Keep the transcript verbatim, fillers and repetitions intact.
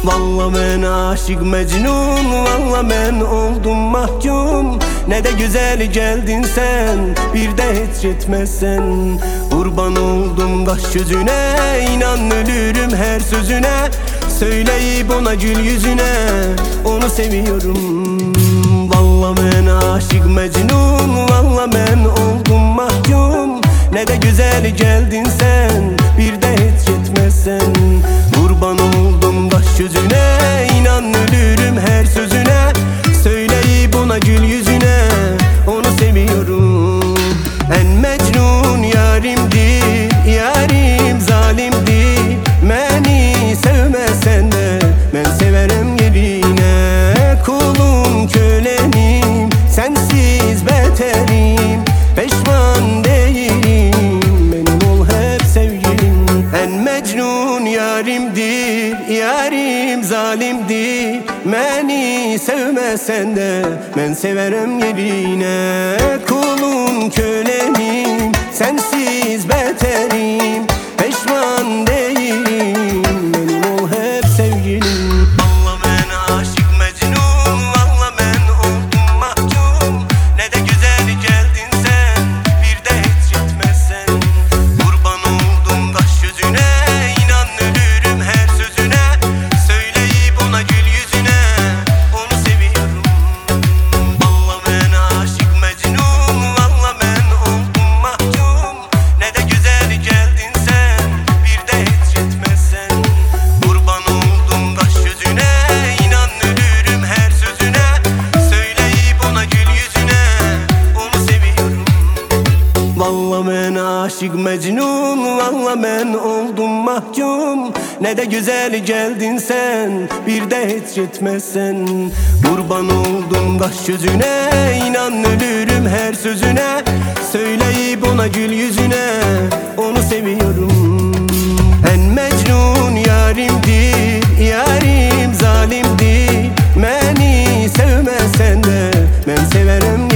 Valla ben aşık Mecnun, valla ben oldum mahkum. Ne de güzel geldin sen, bir de hiç yetmezsen. Kurban oldum kaş yüzüne, inan ölürüm her sözüne. Söyleyip ona gül yüzüne, onu seviyorum. Valla ben aşık Mecnun, valla ben oldum mahkum. Ne de güzel geldin sen, bir de hiç yetmezsen. Kurban oldum kaş yüzüne, inan ölürüm her sözüne. Söyleyip ona gül yüzüne, onu seviyorum. En Mecnun yarimdir, yarim zalimdir. Beni sevmesen de ben severim yerine. Kulun kölenim, sensiz beterim. Peşman değilim, benim ol hep sevgilim. En Mecnun yarimdir, yarim zalimdir. Beni sevmesen de ben severim yerine. Kulun kölenim, sensiz beterim. Peşman değilim, benim ol hep sevgilim. Valla ben aşık Mecnun, valla ben oldum mahkum. Ne de güzel geldin sen, bir de hiç yetmezsen. Kurban oldum kaş yüzüne, inan ölürüm her sözüne. Söyleyip ona gül yüzüne, onu seviyorum. Valla ben aşık Mecnun, valla ben oldum mahkum. Ne de güzel geldin sen, bir de hiç yetmezsen. Kurban oldum kaş yüzüne, inan ölürüm her sözüne. Söyleyip ona gül yüzüne, onu seviyorum. Valla ben aşık Mecnun, valla ben oldum mahkum. Ne de güzel geldin sen, bir de hiç yetmezsen. Kurban oldum kaş yüzüne, inan ölürüm her sözüne. Söyleyip ona gül yüzüne, onu seviyorum. En Mecnun yarimdir, yarim zalimdir. Beni sevmesen de ben severim